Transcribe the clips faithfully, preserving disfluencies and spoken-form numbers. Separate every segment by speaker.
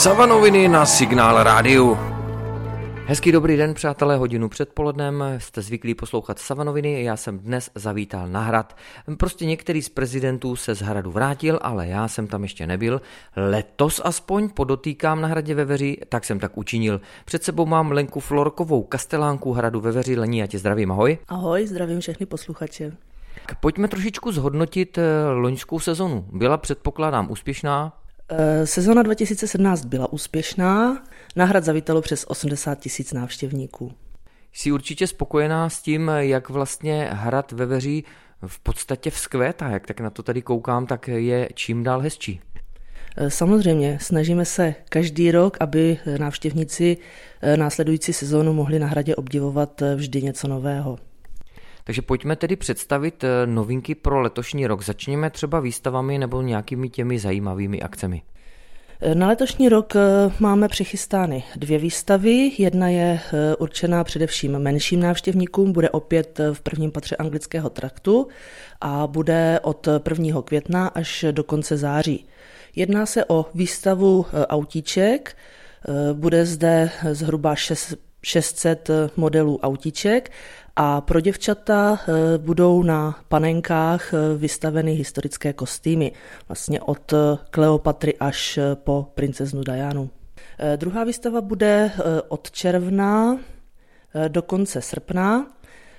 Speaker 1: Savanoviny na Signál rádiu. Hezký dobrý den, přátelé, hodinu před polednem, jste zvyklí poslouchat Savanoviny, já jsem dnes zavítal na hrad. Prostě některý z prezidentů se z hradu vrátil, ale já jsem tam ještě nebyl. Letos aspoň podotýkám na hradě Veveří, tak jsem tak učinil. Před sebou mám Lenku Florkovou, kastelánku hradu Veveří. Lení, já tě zdravím, ahoj.
Speaker 2: Ahoj, zdravím všechny posluchače.
Speaker 1: Tak pojďme trošičku zhodnotit loňskou sezonu. Byla, předpokládám, úspěšná?
Speaker 2: Sezona dva tisíce sedmnáct byla úspěšná, na hrad zavítalo přes osmdesát tisíc návštěvníků.
Speaker 1: Jsi určitě spokojená s tím, jak vlastně hrad Veveří v podstatě vzkvétá, jak tak na to tady koukám, tak je čím dál hezčí.
Speaker 2: Samozřejmě, snažíme se každý rok, aby návštěvníci následující sezónu mohli na hradě obdivovat vždy něco nového.
Speaker 1: Takže pojďme tedy představit novinky pro letošní rok. Začněme třeba výstavami nebo nějakými těmi zajímavými akcemi.
Speaker 2: Na letošní rok máme přichystány dvě výstavy. Jedna je určená především menším návštěvníkům, bude opět v prvním patře anglického traktu a bude od prvního května až do konce září. Jedná se o výstavu autíček, bude zde zhruba šest set modelů autíček a pro děvčata budou na panenkách vystaveny historické kostýmy, vlastně od Kleopatry až po princeznu Dianu. Druhá výstava bude od června do konce srpna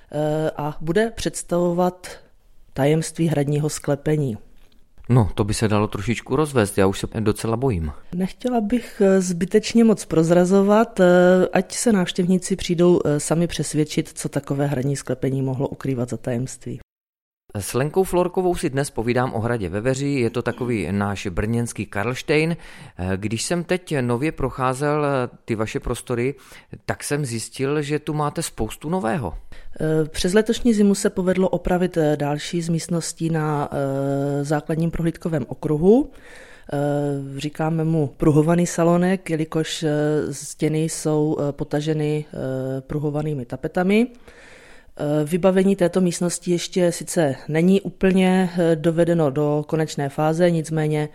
Speaker 2: a bude představovat tajemství hradního sklepení.
Speaker 1: No, to by se dalo trošičku rozvést, já už se docela bojím.
Speaker 2: Nechtěla bych zbytečně moc prozrazovat, ať se návštěvníci přijdou sami přesvědčit, co takové hradní sklepení mohlo ukrývat za tajemství.
Speaker 1: S Lenkou Florkovou si dnes povídám o hradě Veveří, je to takový náš brněnský Karlštejn. Když jsem teď nově procházel ty vaše prostory, tak jsem zjistil, že tu máte spoustu nového.
Speaker 2: Přes letošní zimu se povedlo opravit další z místností na základním prohlídkovém okruhu. Říkáme mu pruhovaný salonek, jelikož stěny jsou potaženy pruhovanými tapetami. Vybavení této místnosti ještě sice není úplně dovedeno do konečné fáze, nicméně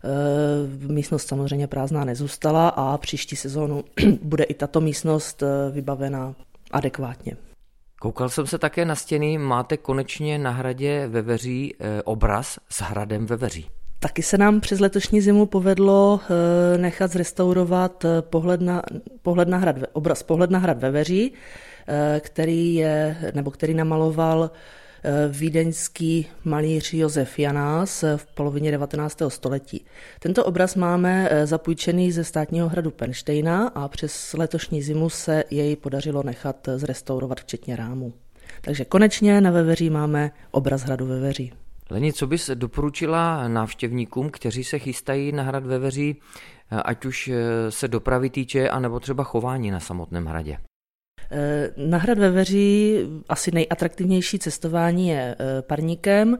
Speaker 2: místnost samozřejmě prázdná nezůstala a příští sezónu bude i tato místnost vybavena adekvátně.
Speaker 1: Koukal jsem se také na stěny, máte konečně na hradě Veveří obraz s hradem Veveří.
Speaker 2: Taky se nám přes letošní zimu povedlo nechat zrestaurovat pohled na, pohled na hrad, obraz Pohled na hrad Veveří, který je, nebo který namaloval vídeňský malíř Josef Janás v polovině devatenáctého století. Tento obraz máme zapůjčený ze státního hradu Pernštejna a přes letošní zimu se jej podařilo nechat zrestaurovat včetně rámu. Takže konečně na Veveří máme obraz hradu Veveří.
Speaker 1: Leni, co bys doporučila návštěvníkům, kteří se chystají na hrad Veveří, ať už se dopravy týče, anebo třeba chování na samotném hradě?
Speaker 2: Na hrad Veveří asi nejatraktivnější cestování je parníkem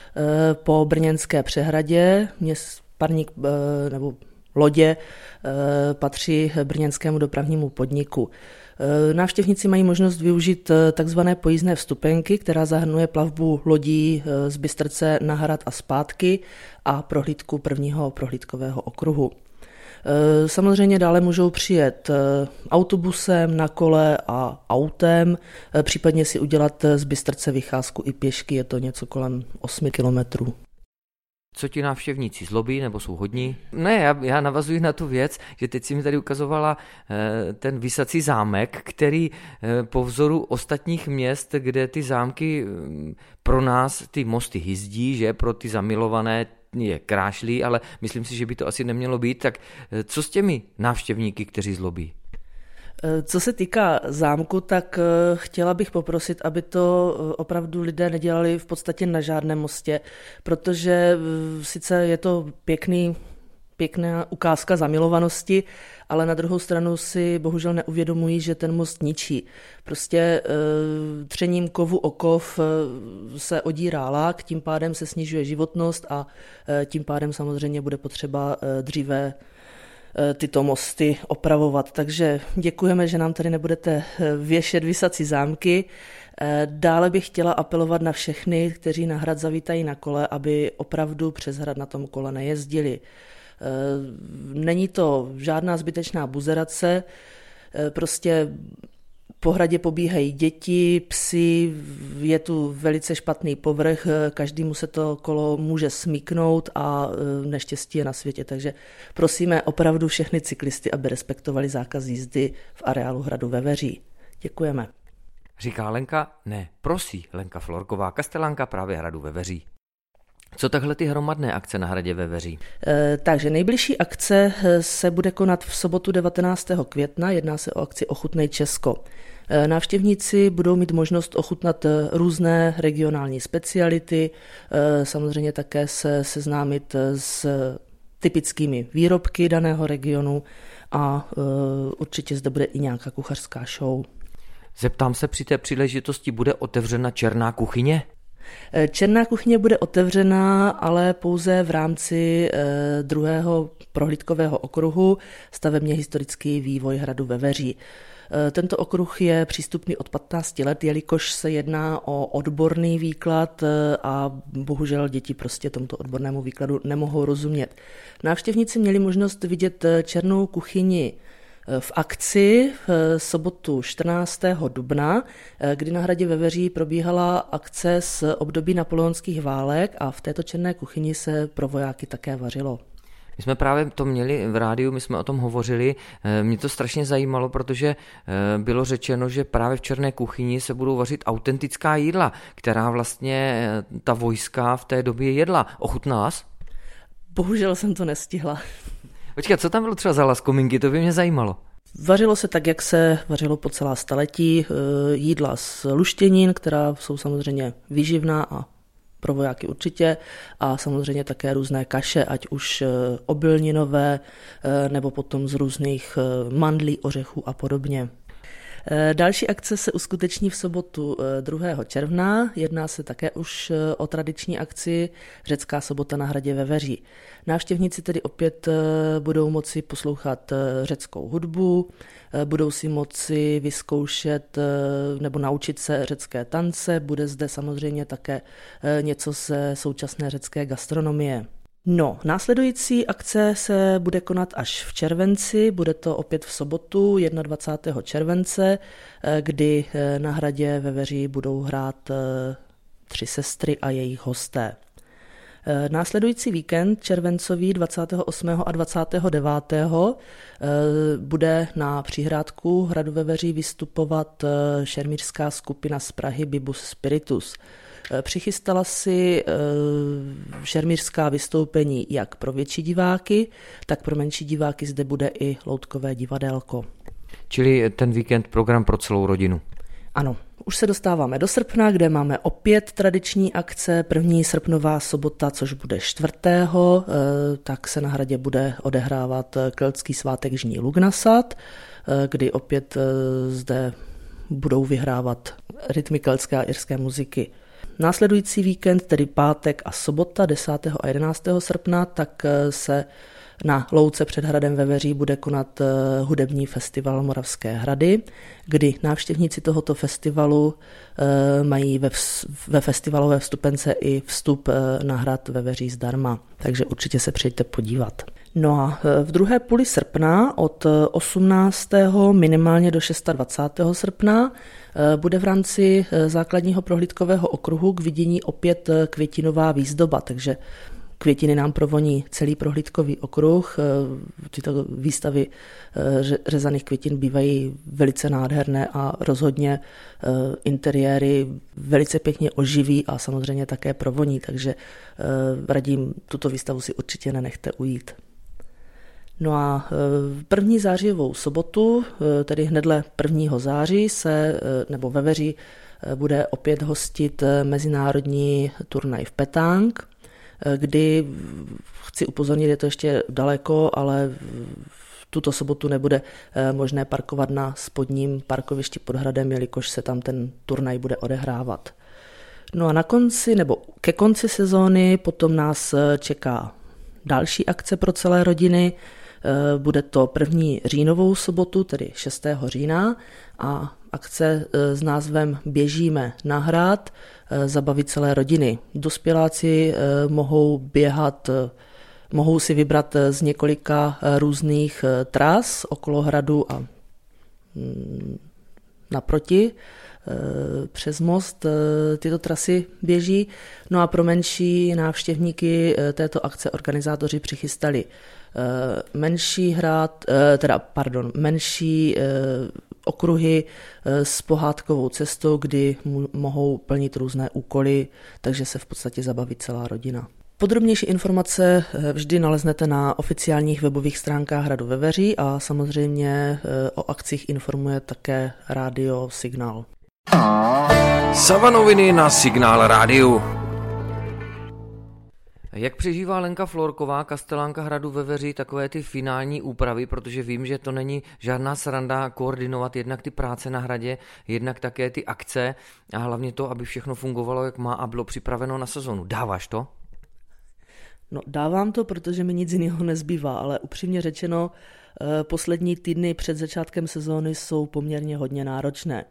Speaker 2: po Brněnské přehradě. Parník nebo lodě patří brněnskému dopravnímu podniku. Návštěvníci mají možnost využít takzvané pojízdné vstupenky, která zahrnuje plavbu lodí z Bystrce na hrad a zpátky a prohlídku prvního prohlídkového okruhu. Samozřejmě dále můžou přijet autobusem, na kole a autem, případně si udělat z Bystrce vycházku i pěšky, je to něco kolem osmi kilometrů.
Speaker 1: Co ti návštěvníci zlobí nebo jsou hodní? Ne, já, já navazuji na tu věc, že teď si mi tady ukazovala e, ten visací zámek, který e, po vzoru ostatních měst, kde ty zámky e, pro nás ty mosty hyzdí, že pro ty zamilované je krášlí, ale myslím si, že by to asi nemělo být. Tak e, co s těmi návštěvníky, kteří zlobí?
Speaker 2: Co se týká zámku, tak chtěla bych poprosit, aby to opravdu lidé nedělali v podstatě na žádném mostě, protože sice je to pěkný, pěkná ukázka zamilovanosti, ale na druhou stranu si bohužel neuvědomují, že ten most ničí. Prostě třením kovu o kov se odírá lák, tím pádem se snižuje životnost a tím pádem samozřejmě bude potřeba dříve tyto mosty opravovat. Takže děkujeme, že nám tady nebudete věšet visací zámky. Dále bych chtěla apelovat na všechny, kteří na hrad zavítají na kole, aby opravdu přes hrad na tom kole nejezdili. Není to žádná zbytečná buzerace, prostě po hradě pobíhají děti, psi, je tu velice špatný povrch, každému se to kolo může smíknout a neštěstí je na světě. Takže prosíme opravdu všechny cyklisty, aby respektovali zákaz jízdy v areálu hradu Veveří. Děkujeme.
Speaker 1: Říká Lenka, ne, prosí Lenka Florková, kastelanka právě hradu Veveří. Co takhle ty hromadné akce na hradě Veveří?
Speaker 2: E, takže nejbližší akce se bude konat v sobotu devatenáctého května, jedná se o akci Ochutnej Česko. E, návštěvníci budou mít možnost ochutnat různé regionální speciality, e, samozřejmě také se seznámit s typickými výrobky daného regionu a e, určitě zde bude i nějaká kuchařská show.
Speaker 1: Zeptám se, při té příležitosti bude otevřena černá kuchyně?
Speaker 2: Černá kuchyně bude otevřená, ale pouze v rámci druhého prohlídkového okruhu stavebně historický vývoj hradu Veveří. Tento okruh je přístupný od patnácti let, jelikož se jedná o odborný výklad a bohužel děti prostě tomuto odbornému výkladu nemohou rozumět. Návštěvníci měli možnost vidět černou kuchyni v akci v sobotu čtrnáctého dubna, kdy na hradě Veveří probíhala akce z období napoleonských válek a v této černé kuchyni se pro vojáky také vařilo.
Speaker 1: My jsme právě to měli v rádiu, my jsme o tom hovořili, mě to strašně zajímalo, protože bylo řečeno, že právě v černé kuchyni se budou vařit autentická jídla, která vlastně ta vojska v té době jedla. Ochutnala jsi?
Speaker 2: Bohužel jsem to nestihla.
Speaker 1: Počkej, co tam bylo třeba za laskominky, to by mě zajímalo.
Speaker 2: Vařilo se tak, jak se vařilo po celá staletí, jídla z luštěnin, která jsou samozřejmě výživná a pro vojáky určitě, a samozřejmě také různé kaše, ať už obilninové, nebo potom z různých mandlí, ořechů a podobně. Další akce se uskuteční v sobotu druhého června, jedná se také už o tradiční akci Řecká sobota na hradě Veveří. Návštěvníci tedy opět budou moci poslouchat řeckou hudbu, budou si moci vyzkoušet nebo naučit se řecké tance, bude zde samozřejmě také něco ze současné řecké gastronomie. No, následující akce se bude konat až v červenci, bude to opět v sobotu dvacátého prvního července, kdy na hradě Veveří budou hrát Tři sestry a jejich hosté. Následující víkend červencový dvacátého osmého a dvacátého devátého bude na přihrádku hradu Veveří vystupovat šermířská skupina z Prahy Bibus Spiritus. Přichystala si šermířská vystoupení jak pro větší diváky, tak pro menší diváky zde bude i loutkové divadélko.
Speaker 1: Čili ten víkend program pro celou rodinu.
Speaker 2: Ano, už se dostáváme do srpna, kde máme opět tradiční akce. První srpnová sobota, což bude čtvrtého, tak se na hradě bude odehrávat keltský svátek Žní Lugnasat, kdy opět zde budou vyhrávat rytmy keltské a irské muziky. Následující víkend, tedy pátek a sobota desátého a jedenáctého srpna, tak se na louce před hradem Veveří bude konat hudební festival Moravské hrady, kdy návštěvníci tohoto festivalu mají ve, ve festivalové vstupence i vstup na hrad Veveří zdarma, takže určitě se přijďte podívat. No a v druhé půli srpna od osmnáctého minimálně do dvacátého šestého srpna bude v rámci základního prohlídkového okruhu k vidění opět květinová výzdoba, takže květiny nám provoní celý prohlídkový okruh. Tyto výstavy řezaných květin bývají velice nádherné a rozhodně interiéry velice pěkně oživí a samozřejmě také provoní, takže radím, tuto výstavu si určitě nenechte ujít. No a první zářijovou sobotu, tedy hnedle prvního září, se, nebo Veveří bude opět hostit mezinárodní turnaj v Petang, kdy, chci upozornit, je to ještě daleko, ale v tuto sobotu nebude možné parkovat na spodním parkovišti pod hradem, jelikož se tam ten turnaj bude odehrávat. No a na konci, nebo ke konci sezóny potom nás čeká další akce pro celé rodiny. Bude to první říjnovou sobotu, tedy šestého října, a akce s názvem Běžíme na hrad zabaví celé rodiny. Dospěláci mohou běhat Mohou si vybrat z několika různých tras okolo hradu a naproti. Přes most tyto trasy běží. No a pro menší návštěvníky této akce organizátoři přichystali menší hrad, teda pardon, menší okruhy s pohádkovou cestou, kdy mohou plnit různé úkoly, takže se v podstatě zabaví celá rodina. Podrobnější informace vždy naleznete na oficiálních webových stránkách Hradu Veveří a samozřejmě o akcích informuje také rádio Signál.
Speaker 1: Savanoviny na Signál rádiu. Jak přežívá Lenka Florková, kastelánka Hradu Veveří, takové ty finální úpravy, protože vím, že to není žádná sranda koordinovat jednak ty práce na hradě, jednak také ty akce a hlavně to, aby všechno fungovalo, jak má a bylo připraveno na sezonu. Dáváš to?
Speaker 2: No, dávám to, protože mi nic jiného nezbývá, ale upřímně řečeno, poslední týdny před začátkem sezóny jsou poměrně hodně náročné.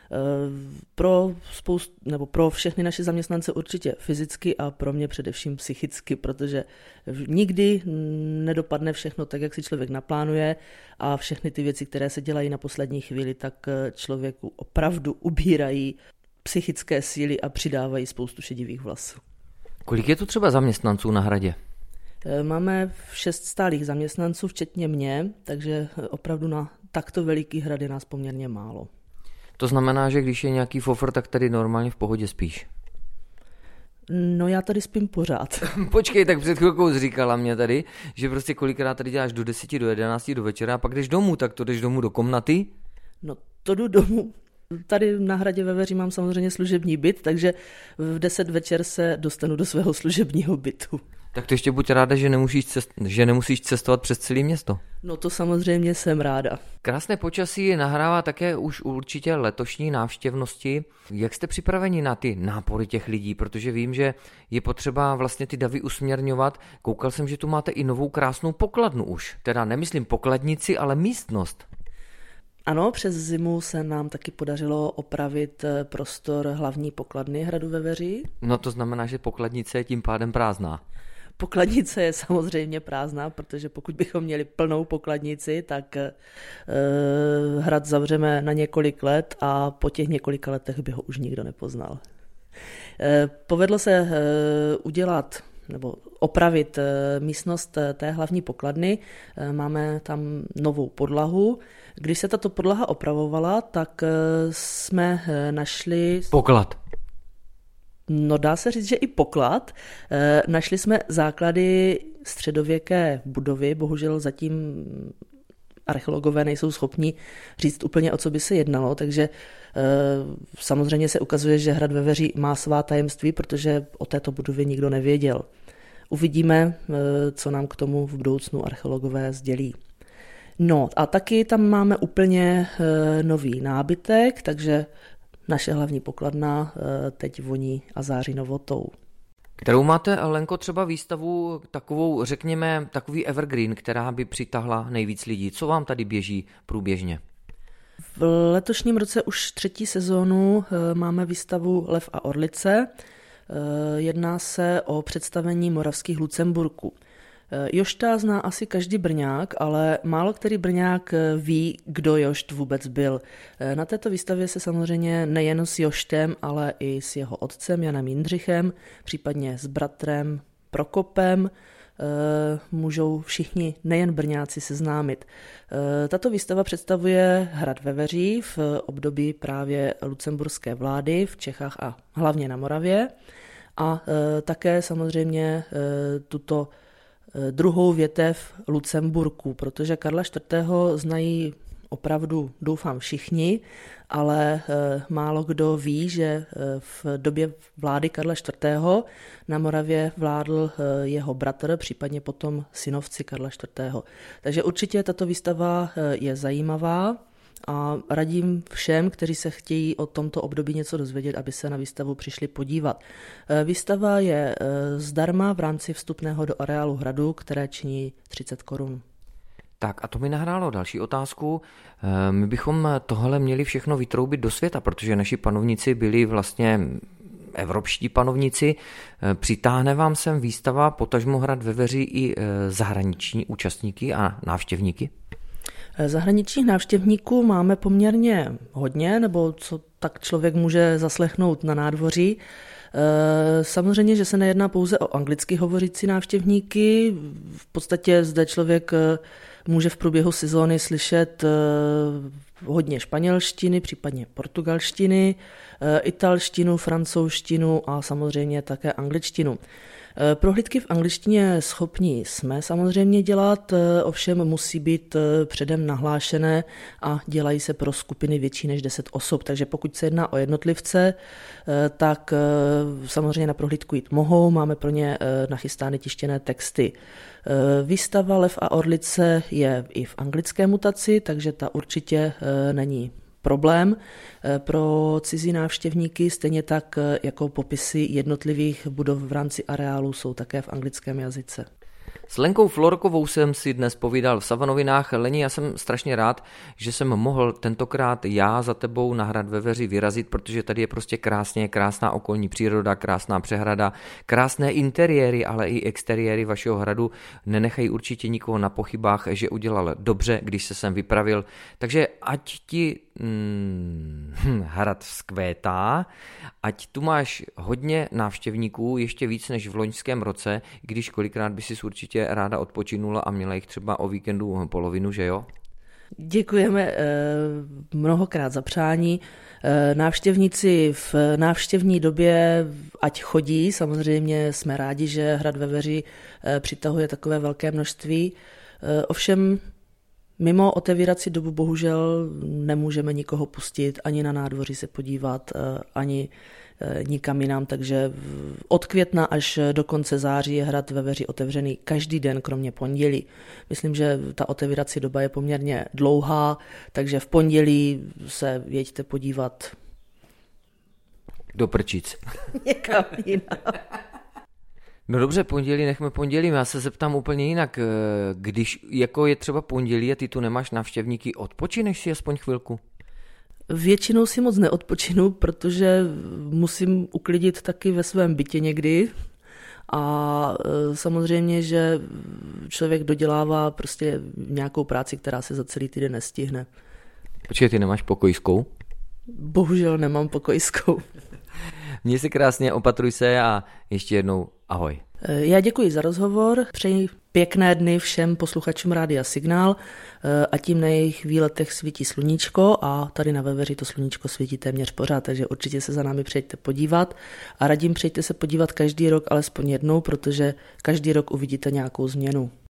Speaker 2: Pro spoustu, nebo pro všechny naše zaměstnance určitě fyzicky a pro mě především psychicky, protože nikdy nedopadne všechno tak, jak si člověk naplánuje a všechny ty věci, které se dělají na poslední chvíli, tak člověku opravdu ubírají psychické síly a přidávají spoustu šedivých vlasů.
Speaker 1: Kolik je tu třeba zaměstnanců na hradě?
Speaker 2: Máme šest stálých zaměstnanců, včetně mě, takže opravdu na takto veliký hrad je nás poměrně málo.
Speaker 1: To znamená, že když je nějaký fofr, tak tady normálně v pohodě spíš?
Speaker 2: No já tady spím pořád.
Speaker 1: Počkej, tak před chvilkou říkala mě tady, že prostě kolikrát tady děláš do deseti, do jedenácti, do večera a pak jdeš domů, tak to jdeš domů do komnaty?
Speaker 2: No to jdu domů. Tady na Hradě Veveří mám samozřejmě služební byt, takže v deset večer se dostanu do svého služebního bytu.
Speaker 1: Tak to ještě buď ráda, že nemusíš, cest, že nemusíš cestovat přes celé město.
Speaker 2: No to samozřejmě jsem ráda.
Speaker 1: Krásné počasí nahrává také už určitě letošní návštěvnosti. Jak jste připraveni na ty nápory těch lidí? Protože vím, že je potřeba vlastně ty davy usměrňovat. Koukal jsem, že tu máte i novou krásnou pokladnu už. Teda nemyslím pokladnici, ale místnost.
Speaker 2: Ano, přes zimu se nám taky podařilo opravit prostor hlavní pokladny Hradu Veveří.
Speaker 1: No to znamená, že pokladnice je tím pádem prázdná.
Speaker 2: Pokladnice je samozřejmě prázdná, protože pokud bychom měli plnou pokladnici, tak e, hrad zavřeme na několik let a po těch několika letech by ho už nikdo nepoznal. E, povedlo se e, udělat nebo opravit e, místnost té hlavní pokladny. E, máme tam novou podlahu. Když se tato podlaha opravovala, tak e, jsme e, našli...
Speaker 1: Poklad.
Speaker 2: No dá se říct, že i poklad. E, našli jsme základy středověké budovy, bohužel zatím archeologové nejsou schopni říct úplně, o co by se jednalo, takže e, samozřejmě se ukazuje, že Hrad Veveří má svá tajemství, protože o této budově nikdo nevěděl. Uvidíme, e, co nám k tomu v budoucnu archeologové sdělí. No a taky tam máme úplně e, nový nábytek, takže naše hlavní pokladna teď voní a září novotou.
Speaker 1: Kterou máte, Lenko, třeba výstavu takovou, řekněme, takový evergreen, která by přitahla nejvíc lidí? Co vám tady běží průběžně?
Speaker 2: V letošním roce už třetí sezónu máme výstavu Lev a orlice. Jedná se o představení moravských Lucemburků. Jošta zná asi každý Brňák, ale málo který Brňák ví, kdo Jošt vůbec byl. Na této výstavě se samozřejmě nejen s Joštem, ale i s jeho otcem Janem Jindřichem, případně s bratrem Prokopem, můžou všichni, nejen Brňáci, seznámit. Tato výstava představuje Hrad Veveří v období právě lucemburské vlády v Čechách a hlavně na Moravě a také samozřejmě tuto druhou větev Lucemburků, protože Karla čtvrtého znají opravdu, doufám, všichni, ale málo kdo ví, že v době vlády Karla čtvrtého na Moravě vládl jeho bratr, případně potom synovci Karla čtvrtého. Takže určitě tato výstava je zajímavá a radím všem, kteří se chtějí o tomto období něco dozvědět, aby se na výstavu přišli podívat. Výstava je zdarma v rámci vstupného do areálu hradu, které činí třicet korun.
Speaker 1: Tak a to mi nahrálo další otázku. My bychom tohle měli všechno vytroubit do světa, protože naši panovníci byli vlastně evropští panovníci. Přitáhne vám sem výstava potažmo Hrad ve Veři i zahraniční účastníky a návštěvníky?
Speaker 2: Zahraničních návštěvníků máme poměrně hodně, nebo co tak člověk může zaslechnout na nádvoří. Samozřejmě, že se nejedná pouze o anglicky hovořící návštěvníky. V podstatě zde člověk může v průběhu sezóny slyšet hodně španělštiny, případně portugalštiny, italštinu, francouzštinu a samozřejmě také angličtinu. Prohlídky v angličtině schopní jsme samozřejmě dělat, ovšem musí být předem nahlášené a dělají se pro skupiny větší než deset osob. Takže pokud se jedná o jednotlivce, tak samozřejmě na prohlídku jít mohou, máme pro ně nachystány tištěné texty. Výstava Lev a orlice je i v anglické mutaci, takže ta určitě není problém pro cizí návštěvníky, stejně tak jako popisy jednotlivých budov v rámci areálu jsou také v anglickém jazyce.
Speaker 1: S Lenkou Florkovou jsem si dnes povídal v Savanovinách. Leni, já jsem strašně rád, že jsem mohl tentokrát já za tebou na Hrad ve Veři vyrazit, protože tady je prostě krásně, krásná okolní příroda, krásná přehrada, krásné interiéry, ale i exteriéry vašeho hradu nenechají určitě nikoho na pochybách, že udělal dobře, když se sem vypravil. Takže ať ti hmm, hrad vzkvétá, ať tu máš hodně návštěvníků, ještě víc než v loňském roce, když kolikrát by si určitě ráda odpočinula a měla jich třeba o víkendu polovinu, že jo?
Speaker 2: Děkujeme mnohokrát za přání. Návštěvníci v návštěvní době ať chodí, samozřejmě jsme rádi, že Hrad ve Veři přitahuje takové velké množství. Ovšem mimo otevírací dobu bohužel nemůžeme nikoho pustit, ani na nádvoří se podívat, ani nikam jinam, takže od května až do konce září je Hrad ve Veři otevřený každý den, kromě pondělí. Myslím, že ta otevírací doba je poměrně dlouhá, takže v pondělí se jeďte podívat.
Speaker 1: Do Prčic.
Speaker 2: Někam jinam.
Speaker 1: No dobře, pondělí nechme pondělí, já se zeptám úplně jinak. Když jako je třeba pondělí a ty tu nemáš návštěvníky, odpočineš si aspoň chvilku?
Speaker 2: Většinou si moc neodpočinu, protože musím uklidit taky ve svém bytě někdy a samozřejmě, že člověk dodělává prostě nějakou práci, která se za celý týden nestihne.
Speaker 1: Počkej, ty nemáš pokojskou?
Speaker 2: Bohužel nemám pokojskou.
Speaker 1: Měj se krásně, opatruj se a ještě jednou ahoj.
Speaker 2: Já děkuji za rozhovor, přeji pěkné dny všem posluchačům Rádia Signál a tím na jejich výletech svítí sluníčko a tady na Veveři to sluníčko svítí téměř pořád, takže určitě se za námi přijďte podívat a radím přijďte se podívat každý rok alespoň jednou, protože každý rok uvidíte nějakou změnu.